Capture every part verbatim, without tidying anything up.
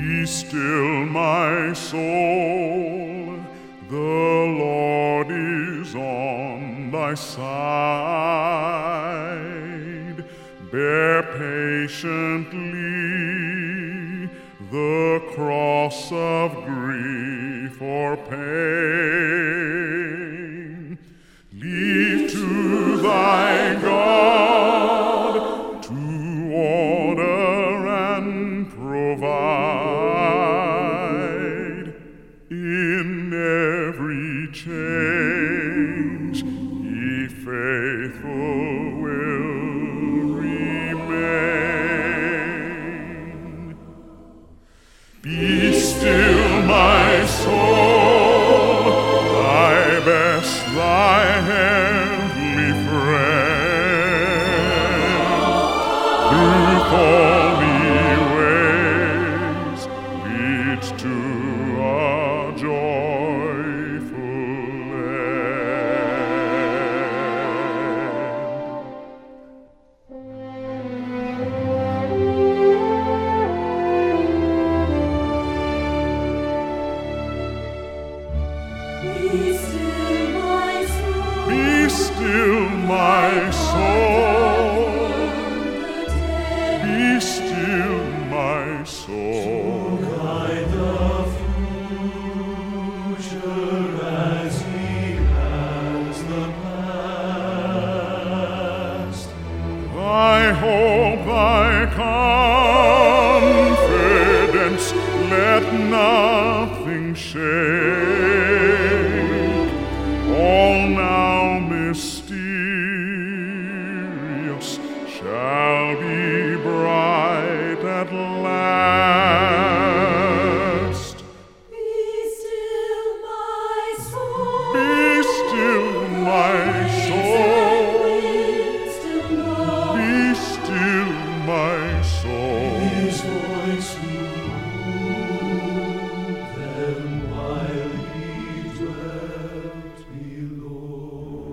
Be still, my soul, the Lord is on thy side. Bear patiently the cross of grief or pain. Leave to thy God to order and provide. In every change he faithful will remain. Be still, my soul, thy best, thy heavenly friend, through thorny ways leads to a joyful Be still, my soul. Be still, my soul. Be still, my soul. Guide the future as he has the past. Thy hope, thy confidence, let nothing shake. All now mysterious shall be bright at last. Be still, my soul. Be still, my soul. Be still, my soul. His voice moved them while he dwelt below.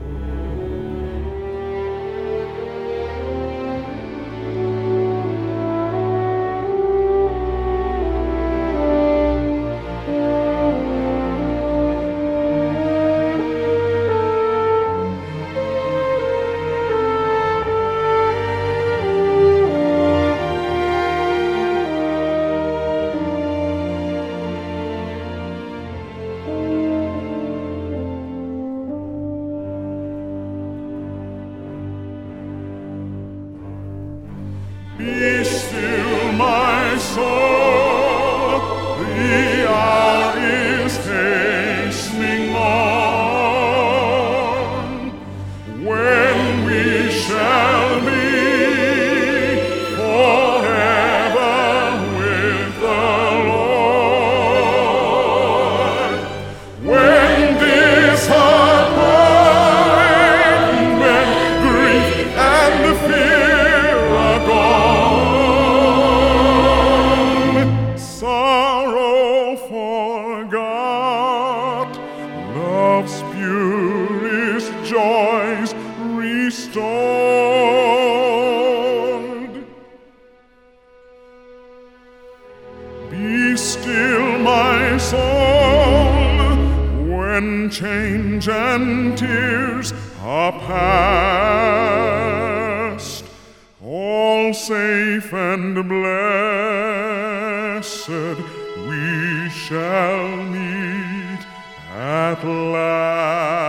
Be still, my soul, the hour is hastening on, when we shall be forever with the Lord. When disappointment, grief, and fear are gone, sorrow forgot, love's purest joys restored. Be still, my soul, when change and tears are past, all safe and blessed we shall meet at last.